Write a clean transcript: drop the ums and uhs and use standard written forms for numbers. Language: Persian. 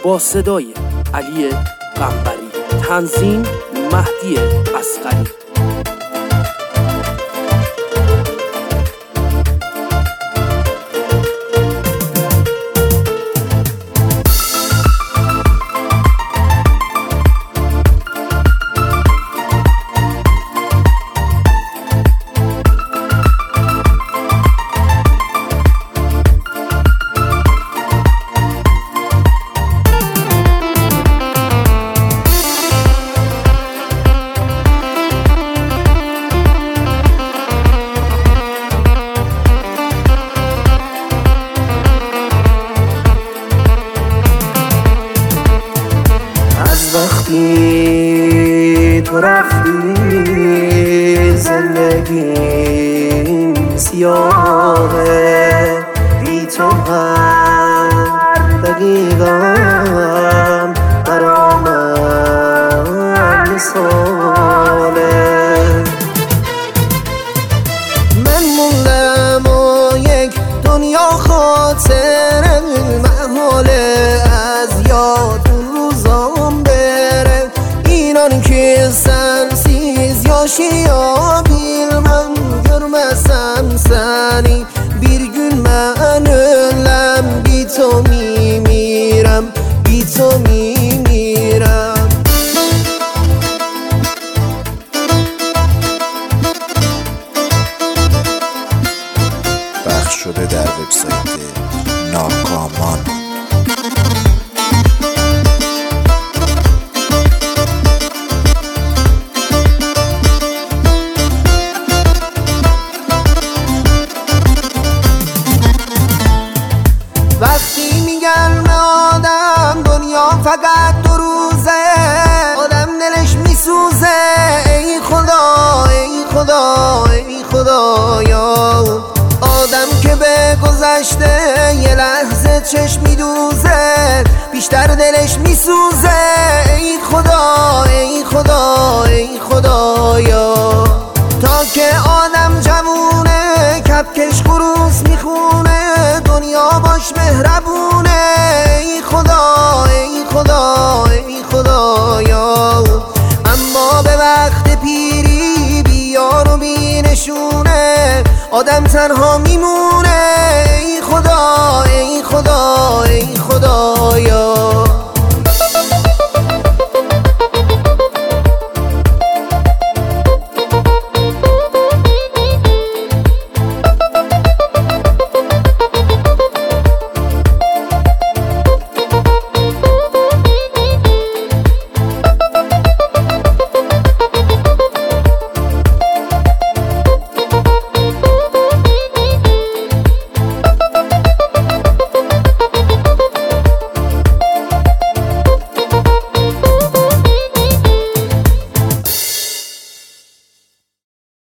با صدای علی قنبری، تنظیم مهدی اصغری. وقتی تو رفتی زندگیم سیاهه، بی تو هر دقیقم برا من مثاله. من موندم و یک دنیا خاطر محاله از یاد روزام ki sensiz yaşayabilmem, görmesem seni bir gün ben ölem, bir to mimirem, bir to mimirem. پخش شده در وبسایت ناکامان. وقتی میگن به آدم دنیا فقط 2 روزه، آدم دلش میسوزه. ای خدا ای خدا ای خدایا، آدم که به گذشته یه لحظه چشم میدوزه، بیشتر دلش میسوزه. ای خدا ای خدا ای خدایا، تا که آدم جوونه کپکش خروس میخونه، دنیا باش مهربونه. ای خدا ای خدا ای خدایا، اما به وقت پیری بیار و بی نشونه، آدم تنها میمونه.